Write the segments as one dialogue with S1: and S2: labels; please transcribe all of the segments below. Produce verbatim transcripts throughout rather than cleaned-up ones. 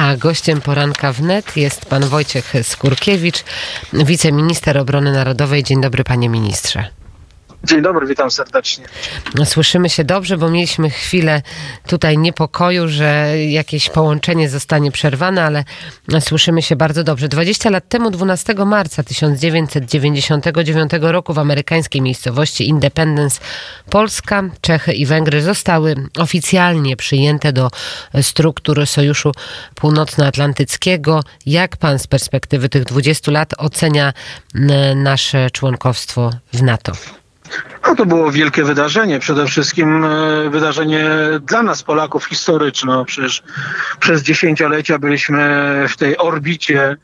S1: A gościem poranka wnet jest pan Wojciech Skurkiewicz, wiceminister obrony narodowej. Dzień dobry, panie ministrze.
S2: Dzień dobry, witam serdecznie.
S1: Słyszymy się dobrze, bo mieliśmy chwilę tutaj niepokoju, że jakieś połączenie zostanie przerwane, ale słyszymy się bardzo dobrze. dwadzieścia lat temu, dwunastego marca tysiąc dziewięćset dziewięćdziesiątego dziewiątego roku w amerykańskiej miejscowości Independence Polska, Czechy i Węgry zostały oficjalnie przyjęte do struktur Sojuszu Północnoatlantyckiego. Jak pan z perspektywy tych dwudziestu lat ocenia nasze członkostwo w NATO?
S2: No to było wielkie wydarzenie, przede wszystkim e, wydarzenie dla nas Polaków historyczne. Przecież przez dziesięciolecia byliśmy w tej orbicie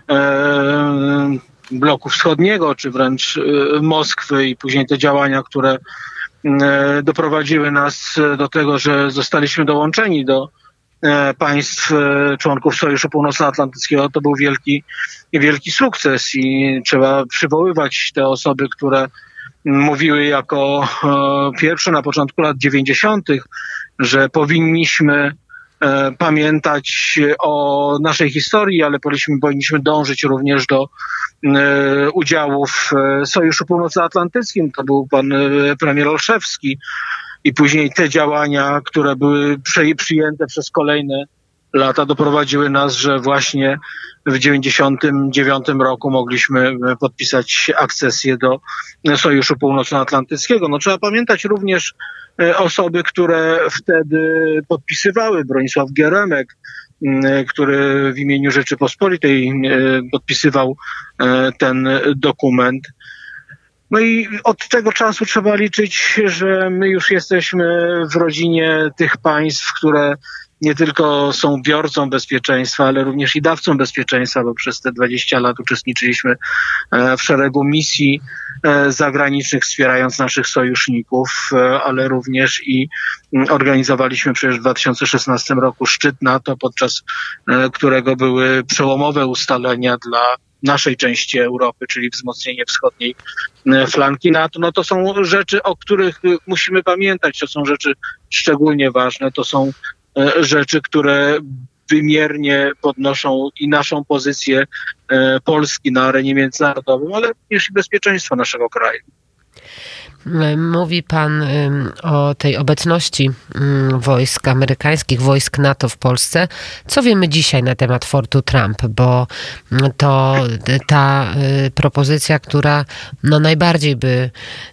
S2: e, bloku wschodniego, czy wręcz e, Moskwy i później te działania, które e, doprowadziły nas do tego, że zostaliśmy dołączeni do e, państw e, członków Sojuszu Północnoatlantyckiego. To był wielki, wielki sukces i trzeba przywoływać te osoby, które mówiły jako e, pierwsze na początku lat dziewięćdziesiątych, że powinniśmy e, pamiętać o naszej historii, ale powinniśmy, powinniśmy dążyć również do e, udziału w Sojuszu Północnoatlantyckim. To był pan e, premier Olszewski i później te działania, które były przy, przyjęte przez kolejne lata, doprowadziły nas, że właśnie w dziewięćdziesiątym dziewiątym roku mogliśmy podpisać akcesję do Sojuszu Północnoatlantyckiego. No, trzeba pamiętać również osoby, które wtedy podpisywały. Bronisław Geremek, który w imieniu Rzeczypospolitej podpisywał ten dokument. No i od tego czasu trzeba liczyć, że my już jesteśmy w rodzinie tych państw, które nie tylko są biorcą bezpieczeństwa, ale również i dawcą bezpieczeństwa, bo przez te dwadzieścia lat uczestniczyliśmy w szeregu misji zagranicznych, wspierając naszych sojuszników, ale również i organizowaliśmy przecież w dwa tysiące szesnastym roku szczyt NATO, podczas którego były przełomowe ustalenia dla naszej części Europy, czyli wzmocnienie wschodniej flanki NATO. No to są rzeczy, o których musimy pamiętać. To są rzeczy szczególnie ważne. To są rzeczy, które wymiernie podnoszą i naszą pozycję Polski na arenie międzynarodowej, ale również i bezpieczeństwo naszego kraju.
S1: Mówi pan o tej obecności wojsk amerykańskich, wojsk NATO w Polsce. Co wiemy dzisiaj na temat Fortu Trump? Bo to ta propozycja, która no najbardziej by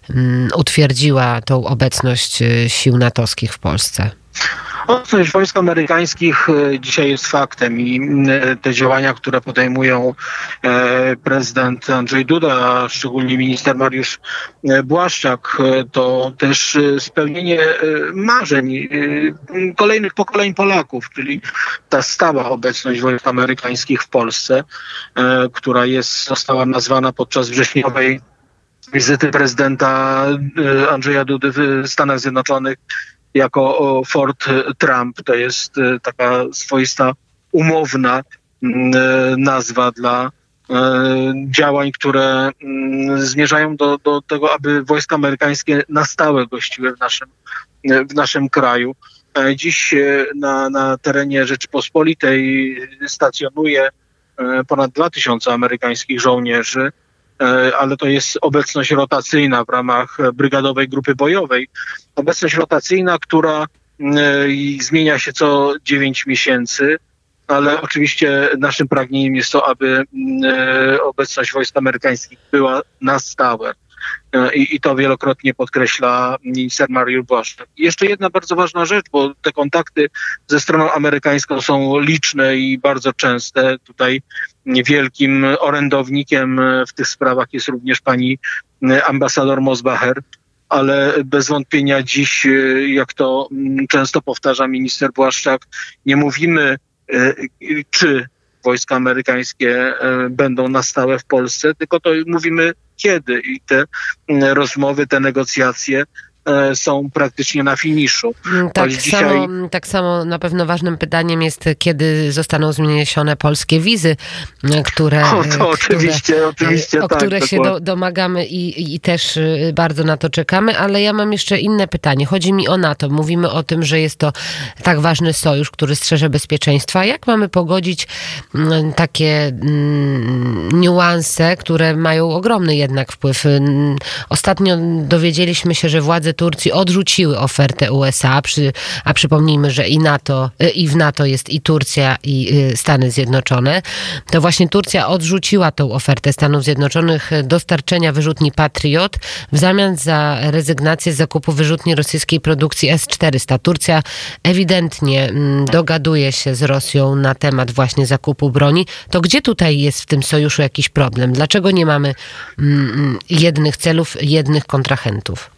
S1: utwierdziła tą obecność sił natowskich w Polsce.
S2: Obecność wojsk amerykańskich dzisiaj jest faktem i te działania, które podejmują prezydent Andrzej Duda, a szczególnie minister Mariusz Błaszczak, to też spełnienie marzeń kolejnych pokoleń Polaków, czyli ta stała obecność wojsk amerykańskich w Polsce, która jest, została nazwana podczas wrześniowej wizyty prezydenta Andrzeja Dudy w Stanach Zjednoczonych jako Fort Trump. To jest taka swoista umowna nazwa dla działań, które zmierzają do, do tego, aby wojska amerykańskie na stałe gościły w naszym, w naszym kraju. Dziś na, na terenie Rzeczypospolitej stacjonuje ponad dwa tysiące amerykańskich żołnierzy, ale to jest obecność rotacyjna w ramach Brygadowej Grupy Bojowej. Obecność rotacyjna, która zmienia się co dziewięć miesięcy, ale oczywiście naszym pragnieniem jest to, aby obecność wojsk amerykańskich była na stałe. I, I to wielokrotnie podkreśla minister Mariusz Błaszczak. I jeszcze jedna bardzo ważna rzecz, bo te kontakty ze stroną amerykańską są liczne i bardzo częste. Tutaj wielkim orędownikiem w tych sprawach jest również pani ambasador Mosbacher, ale bez wątpienia dziś, jak to często powtarza minister Błaszczak, nie mówimy, czy wojska amerykańskie będą na stałe w Polsce, tylko to mówimy kiedy. I te rozmowy, te negocjacje są praktycznie na finiszu.
S1: Tak
S2: dzisiaj...
S1: samo, tak samo na pewno ważnym pytaniem jest, kiedy zostaną zniesione polskie wizy, które,
S2: o, to oczywiście,
S1: które,
S2: oczywiście,
S1: o
S2: tak,
S1: które się
S2: dokładnie.
S1: do, domagamy i, i też bardzo na to czekamy, ale ja mam jeszcze inne pytanie. Chodzi mi o NATO. Mówimy o tym, że jest to tak ważny sojusz, który strzeże bezpieczeństwa. Jak mamy pogodzić takie mm, niuanse, które mają ogromny jednak wpływ? Ostatnio dowiedzieliśmy się, że władze Turcji odrzuciły ofertę U S A, przy, a przypomnijmy, że i NATO, i w NATO jest i Turcja, i Stany Zjednoczone. To właśnie Turcja odrzuciła tą ofertę Stanów Zjednoczonych dostarczenia wyrzutni Patriot w zamian za rezygnację z zakupu wyrzutni rosyjskiej produkcji S czterysta. Turcja ewidentnie dogaduje się z Rosją na temat właśnie zakupu broni. To gdzie tutaj jest w tym sojuszu jakiś problem? Dlaczego nie mamy jednych celów, jednych kontrahentów?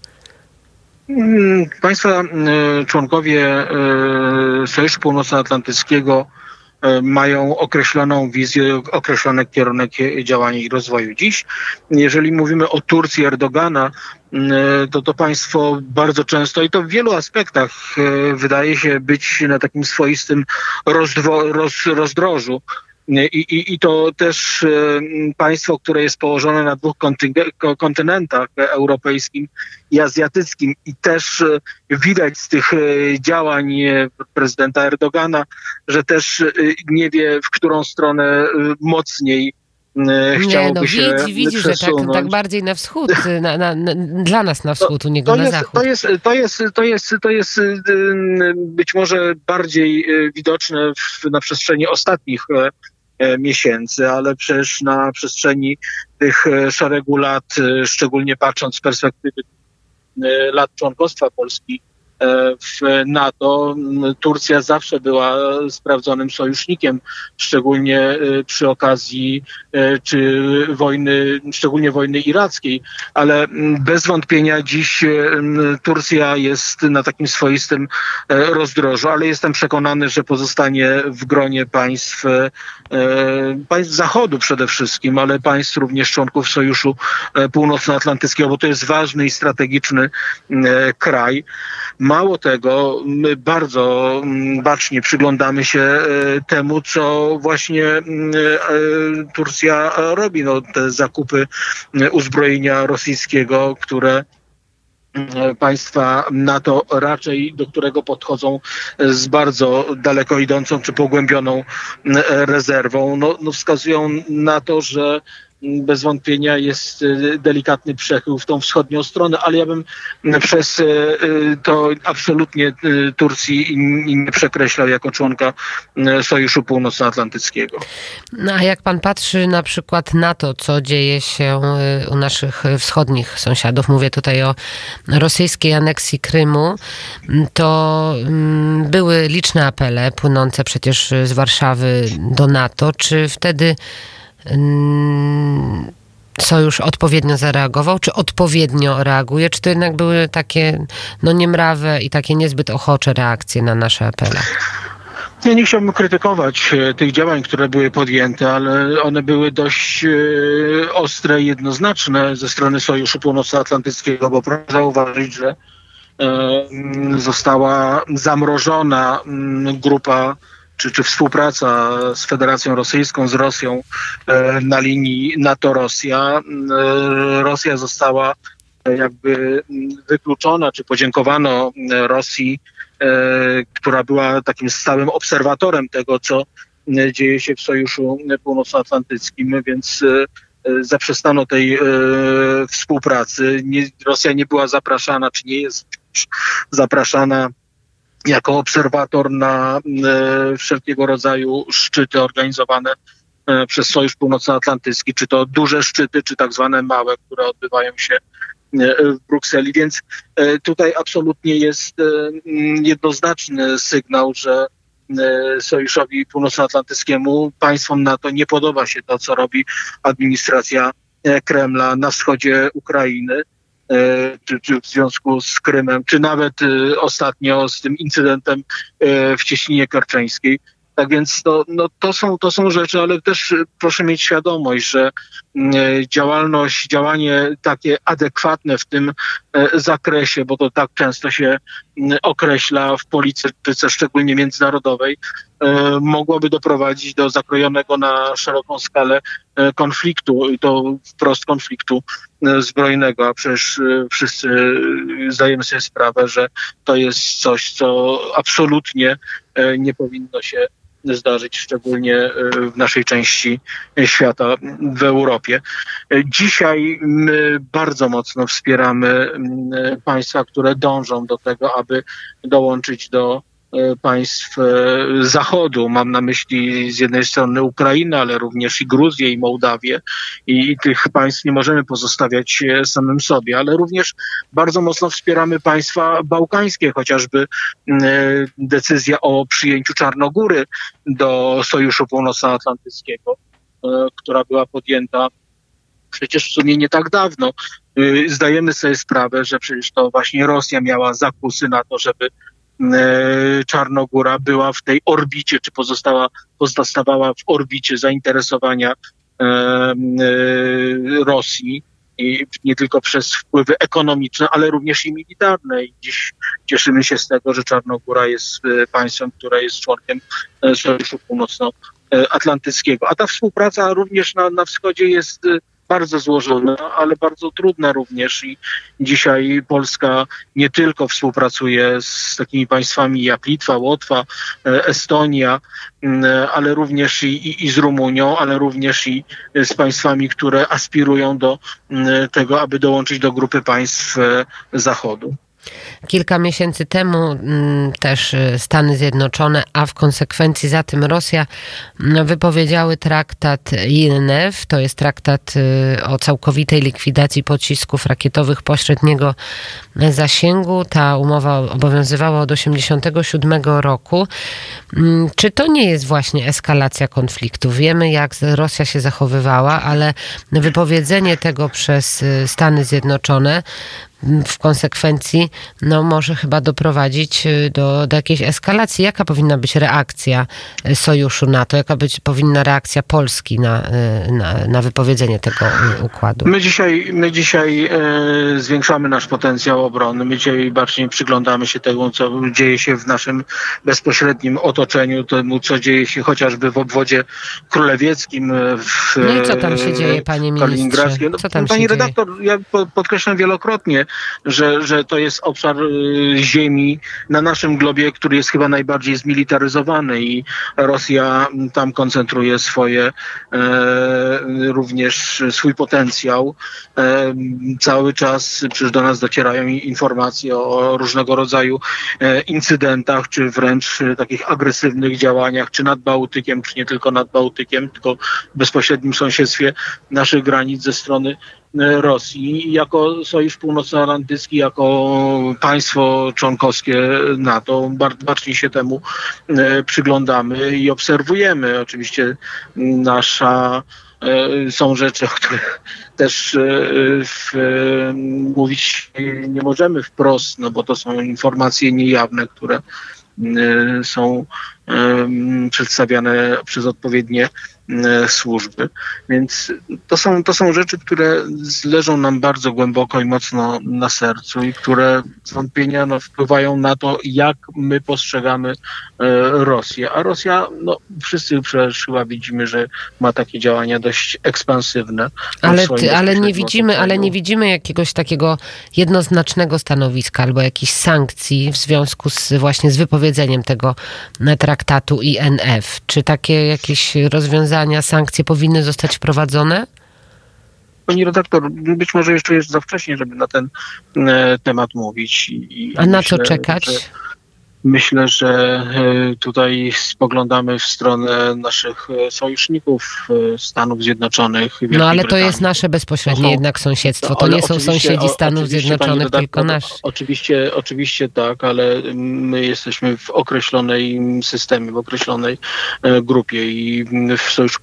S2: Państwa członkowie Sojuszu Północnoatlantyckiego mają określoną wizję, określony kierunek działania i rozwoju. Dziś, jeżeli mówimy o Turcji Erdogana, to to państwo bardzo często i to w wielu aspektach wydaje się być na takim swoistym rozdwo, roz, rozdrożu. I, i, I to też państwo, które jest położone na dwóch kontynentach, europejskim i azjatyckim. I też widać z tych działań prezydenta Erdogana, że też nie wie, w którą stronę mocniej chciałoby
S1: nie, no,
S2: się
S1: widzi, widzi, że tak, tak bardziej na wschód, na, na, na, dla nas na wschód, u niego
S2: to
S1: na
S2: jest,
S1: zachód.
S2: To jest, to, jest, to, jest, to jest być może bardziej widoczne w, na przestrzeni ostatnich miesięcy, ale przecież na przestrzeni tych szeregu lat, szczególnie patrząc z perspektywy lat członkostwa Polski w NATO, Turcja zawsze była sprawdzonym sojusznikiem, szczególnie przy okazji czy wojny, szczególnie wojny irackiej, ale bez wątpienia dziś Turcja jest na takim swoistym rozdrożu, ale jestem przekonany, że pozostanie w gronie państw, państw Zachodu przede wszystkim, ale państw również członków Sojuszu Północnoatlantyckiego, bo to jest ważny i strategiczny kraj. Mało tego, my bardzo bacznie przyglądamy się temu, co właśnie Turcja robi. No, te zakupy uzbrojenia rosyjskiego, które państwa NATO raczej do którego podchodzą z bardzo daleko idącą czy pogłębioną rezerwą, no, no wskazują na to, że bez wątpienia jest delikatny przechył w tą wschodnią stronę, ale ja bym przez to absolutnie Turcji nie przekreślał jako członka Sojuszu Północnoatlantyckiego.
S1: No a jak pan patrzy na przykład na to, co dzieje się u naszych wschodnich sąsiadów, mówię tutaj o rosyjskiej aneksji Krymu, to były liczne apele płynące przecież z Warszawy do NATO. Czy wtedy Sojusz odpowiednio zareagował, czy odpowiednio reaguje, czy to jednak były takie no niemrawe i takie niezbyt ochocze reakcje na nasze apele?
S2: Ja nie chciałbym krytykować tych działań, które były podjęte, ale one były dość ostre i jednoznaczne ze strony Sojuszu Północnoatlantyckiego, bo proszę zauważyć, że została zamrożona grupa Czy, czy współpraca z Federacją Rosyjską, z Rosją na linii NATO-Rosja. Rosja została jakby wykluczona, czy podziękowano Rosji, która była takim stałym obserwatorem tego, co dzieje się w Sojuszu Północnoatlantyckim, więc zaprzestano tej współpracy. Nie, Rosja nie była zapraszana, czy nie jest zapraszana jako obserwator na e, wszelkiego rodzaju szczyty organizowane e, przez Sojusz Północnoatlantycki, czy to duże szczyty, czy tak zwane małe, które odbywają się e, w Brukseli. Więc e, tutaj absolutnie jest e, jednoznaczny sygnał, że e, Sojuszowi Północnoatlantyckiemu, państwom NATO nie podoba się to, co robi administracja e, Kremla na wschodzie Ukrainy. Czy, czy w związku z Krymem, czy nawet y, ostatnio z tym incydentem y, w Cieśninie Kerczeńskiej. Tak więc to, no, to, są, to są rzeczy, ale też proszę mieć świadomość, że działalność, działanie takie adekwatne w tym zakresie, bo to tak często się określa w polityce, szczególnie międzynarodowej, mogłoby doprowadzić do zakrojonego na szeroką skalę konfliktu, i to wprost konfliktu zbrojnego, a przecież wszyscy zdajemy sobie sprawę, że to jest coś, co absolutnie nie powinno się zdarzyć, szczególnie w naszej części świata, w Europie. Dzisiaj my bardzo mocno wspieramy państwa, które dążą do tego, aby dołączyć do państw Zachodu. Mam na myśli z jednej strony Ukrainę, ale również i Gruzję, i Mołdawię. I, i tych państw nie możemy pozostawiać samym sobie, ale również bardzo mocno wspieramy państwa bałkańskie, chociażby decyzja o przyjęciu Czarnogóry do Sojuszu Północnoatlantyckiego, która była podjęta przecież w sumie nie tak dawno. Zdajemy sobie sprawę, że przecież to właśnie Rosja miała zakusy na to, żeby Czarnogóra była w tej orbicie, czy pozostała, pozostawała w orbicie zainteresowania e, e, Rosji, i nie tylko przez wpływy ekonomiczne, ale również i militarne. I dziś cieszymy się z tego, że Czarnogóra jest państwem, które jest członkiem Sojuszu Północnoatlantyckiego. A ta współpraca również na, na wschodzie jest bardzo złożona, ale bardzo trudna również, i dzisiaj Polska nie tylko współpracuje z takimi państwami jak Litwa, Łotwa, Estonia, ale również i, i, i z Rumunią, ale również i z państwami, które aspirują do tego, aby dołączyć do grupy państw Zachodu.
S1: Kilka miesięcy temu m, też Stany Zjednoczone, a w konsekwencji za tym Rosja, m, wypowiedziały traktat I N F. To jest traktat y, o całkowitej likwidacji pocisków rakietowych pośredniego zasięgu. Ta umowa obowiązywała od osiemdziesiątego siódmego roku. M, czy to nie jest właśnie eskalacja konfliktu? Wiemy, jak Rosja się zachowywała, ale wypowiedzenie tego przez Stany Zjednoczone w konsekwencji no, może chyba doprowadzić do, do jakiejś eskalacji. Jaka powinna być reakcja sojuszu NATO? Jaka być powinna reakcja Polski na, na, na wypowiedzenie tego układu?
S2: My dzisiaj, my dzisiaj e, zwiększamy nasz potencjał obronny. My dzisiaj bardziej przyglądamy się temu, co dzieje się w naszym bezpośrednim otoczeniu, temu, co dzieje się chociażby w obwodzie królewieckim. W,
S1: no i co tam się dzieje, panie ministrze?
S2: No,
S1: co tam
S2: pani
S1: się
S2: redaktor, dzieje? Ja podkreślam wielokrotnie, Że, że to jest obszar ziemi na naszym globie, który jest chyba najbardziej zmilitaryzowany, i Rosja tam koncentruje swoje e, również swój potencjał. E, cały czas przecież do nas docierają informacje o różnego rodzaju e, incydentach, czy wręcz takich agresywnych działaniach, czy nad Bałtykiem, czy nie tylko nad Bałtykiem, tylko w bezpośrednim sąsiedztwie naszych granic ze strony Rosji. Jako Sojusz Północnoatlantycki, jako państwo członkowskie NATO bardziej się temu przyglądamy i obserwujemy. Oczywiście nasza są rzeczy, o których też w, mówić nie możemy wprost, no bo to są informacje niejawne, które są przedstawiane przez odpowiednie służby. Więc to są, to są rzeczy, które leżą nam bardzo głęboko i mocno na sercu, i które z wątpienia no, wpływają na to, jak my postrzegamy Rosję. A Rosja, no wszyscy przecież chyba widzimy, że ma takie działania dość ekspansywne.
S1: Ale, ty, ale nie widzimy, ale nie widzimy jakiegoś takiego jednoznacznego stanowiska albo jakichś sankcji w związku z właśnie z wypowiedzeniem tego traktatu I N F. Czy takie jakieś rozwiązania, sankcje powinny zostać wprowadzone?
S2: Pani redaktor, być może jeszcze jest za wcześnie, żeby na ten e, temat mówić. I,
S1: A na myślę, co czekać?
S2: Że, myślę, że tutaj spoglądamy w stronę naszych sojuszników, Stanów Zjednoczonych. Wielkiej
S1: no ale to
S2: Brytanii.
S1: jest nasze bezpośrednie są, jednak sąsiedztwo. To nie są sąsiedzi Stanów Zjednoczonych, tylko nasz.
S2: Oczywiście, oczywiście tak, ale my jesteśmy w określonej systemie, w określonej grupie, i w Sojuszu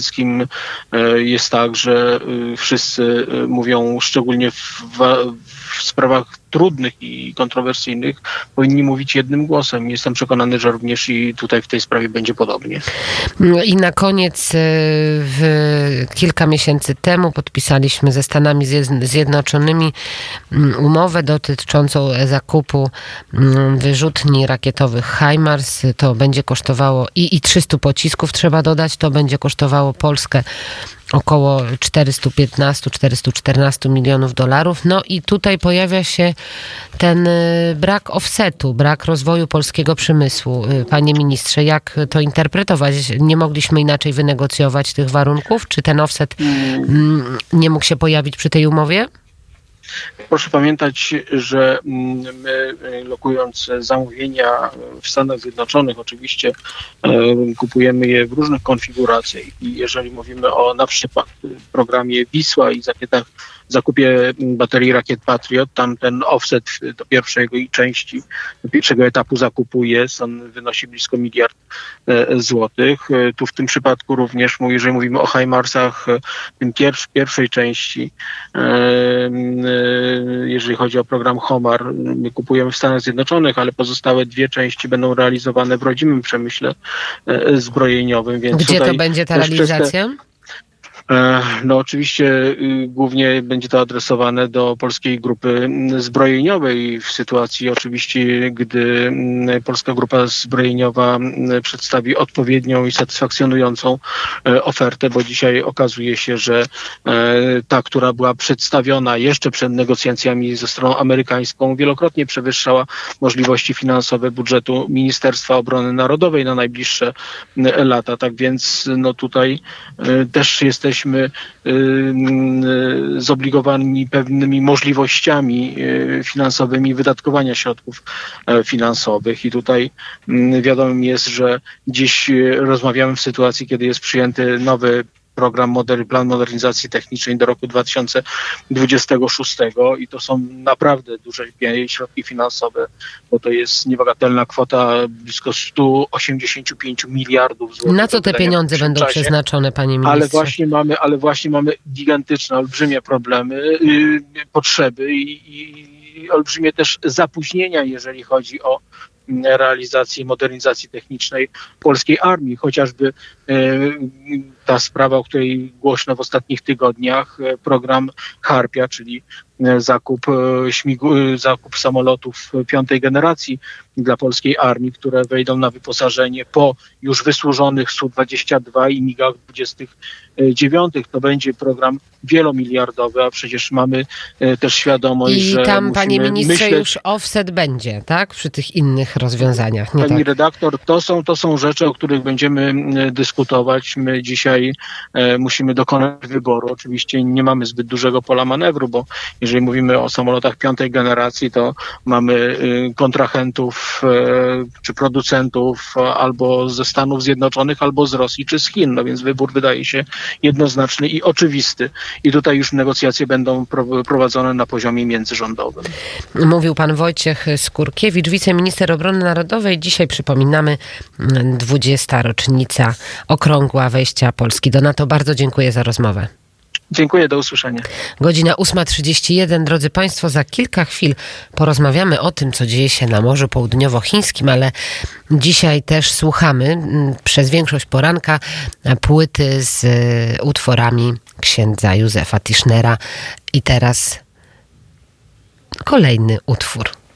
S2: Północnoatlantyckim jest tak, że wszyscy mówią, szczególnie w, w w sprawach trudnych i kontrowersyjnych powinni mówić jednym głosem. Jestem przekonany, że również i tutaj w tej sprawie będzie podobnie.
S1: I na koniec w kilka miesięcy temu podpisaliśmy ze Stanami Zjednoczonymi umowę dotyczącą zakupu wyrzutni rakietowych HIMARS. To będzie kosztowało i, i trzysta pocisków trzeba dodać, to będzie kosztowało Polskę około czterysta piętnaście czterysta czternaście milionów dolarów. No i tutaj pojawia się ten brak offsetu, brak rozwoju polskiego przemysłu. Panie ministrze, jak to interpretować? Nie mogliśmy inaczej wynegocjować tych warunków? Czy ten offset nie mógł się pojawić przy tej umowie?
S2: Proszę pamiętać, że my, lokując zamówienia w Stanach Zjednoczonych, oczywiście kupujemy je w różnych konfiguracjach i jeżeli mówimy o na przykład programie Wisła i zakietach, zakupie baterii rakiet Patriot, tam ten offset do pierwszej części, do pierwszego etapu zakupu jest, on wynosi blisko miliard złotych. Tu w tym przypadku również, jeżeli mówimy o HIMARSach, w pierwszej, pierwszej części, jeżeli chodzi o program HOMAR, my kupujemy w Stanach Zjednoczonych, ale pozostałe dwie części będą realizowane w rodzimym przemyśle zbrojeniowym. Więc
S1: gdzie to będzie ta realizacja?
S2: No oczywiście głównie będzie to adresowane do polskiej grupy zbrojeniowej w sytuacji oczywiście, gdy polska grupa zbrojeniowa przedstawi odpowiednią i satysfakcjonującą ofertę, bo dzisiaj okazuje się, że ta, która była przedstawiona jeszcze przed negocjacjami ze stroną amerykańską, wielokrotnie przewyższała możliwości finansowe budżetu Ministerstwa Obrony Narodowej na najbliższe lata. Tak więc no tutaj też jesteśmy Jesteśmy zobligowani pewnymi możliwościami finansowymi wydatkowania środków finansowych i tutaj wiadomym jest, że dziś rozmawiamy w sytuacji, kiedy jest przyjęty nowy program moder- plan modernizacji technicznej do roku dwa tysiące dwudziestego szóstego i to są naprawdę duże środki finansowe, bo to jest niebagatelna kwota blisko sto osiemdziesiąt pięć miliardów złotych.
S1: Na co te pieniądze będą czasie przeznaczone, panie ministrze?
S2: Ale właśnie mamy, ale właśnie mamy gigantyczne, olbrzymie problemy, yy, potrzeby i, i olbrzymie też zapóźnienia, jeżeli chodzi o realizacji modernizacji technicznej polskiej armii. Chociażby ta sprawa, o której głośno w ostatnich tygodniach, program Harpia, czyli zakup, śmigu, zakup samolotów piątej generacji dla polskiej armii, które wejdą na wyposażenie po już wysłużonych S U dwadzieścia dwa i migach dwudziestych dziewiątych. To będzie program wielomiliardowy, a przecież mamy też świadomość,
S1: I
S2: że
S1: I tam, panie ministrze,
S2: myśleć...
S1: już offset będzie, tak? Przy tych innych rozwiązaniach. Nie
S2: Pani
S1: tak?
S2: redaktor, to są, to są rzeczy, o których będziemy dyskutować. My dzisiaj e, musimy dokonać wyboru. Oczywiście nie mamy zbyt dużego pola manewru, bo jeżeli mówimy o samolotach piątej generacji, to mamy y, kontrahentów y, czy producentów y, albo ze Stanów Zjednoczonych, albo z Rosji czy z Chin. No więc wybór wydaje się jednoznaczny i oczywisty. I tutaj już negocjacje będą pro, prowadzone na poziomie międzyrządowym.
S1: Mówił pan Wojciech Skurkiewicz, wiceminister obrony narodowej. Dzisiaj przypominamy dwudziesta rocznica okrągła wejścia Polski do NATO. Bardzo dziękuję za rozmowę.
S2: Dziękuję, do usłyszenia.
S1: Godzina ósma trzydzieści jeden. Drodzy Państwo, za kilka chwil porozmawiamy o tym, co dzieje się na Morzu Południowochińskim, ale dzisiaj też słuchamy przez większość poranka płyty z utworami księdza Józefa Tischnera. I teraz kolejny utwór.